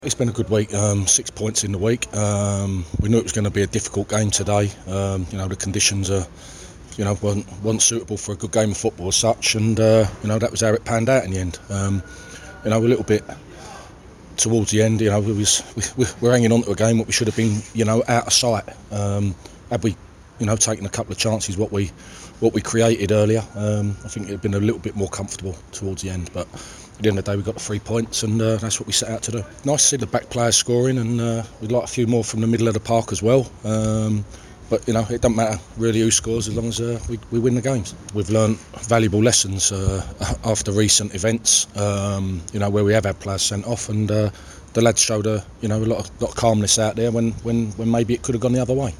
It's been a good week, 6 points in the week. We knew it was going to be a difficult game today. The conditions weren't suitable for a good game of football as such, and that was how it panned out in the end. A little bit towards the end, we're hanging on to a game what we should have been, out of sight. Had we, taken a couple of chances, what we created earlier, I think it'd been a little bit more comfortable towards the end. But at the end of the day, we got the 3 points, and that's what we set out to do. Nice to see the back players scoring, and we'd like a few more from the middle of the park as well. But it doesn't matter really who scores as long as we win the games. We've learned valuable lessons after recent events, where we have had players sent off, and the lads showed a lot of calmness out there when maybe it could have gone the other way.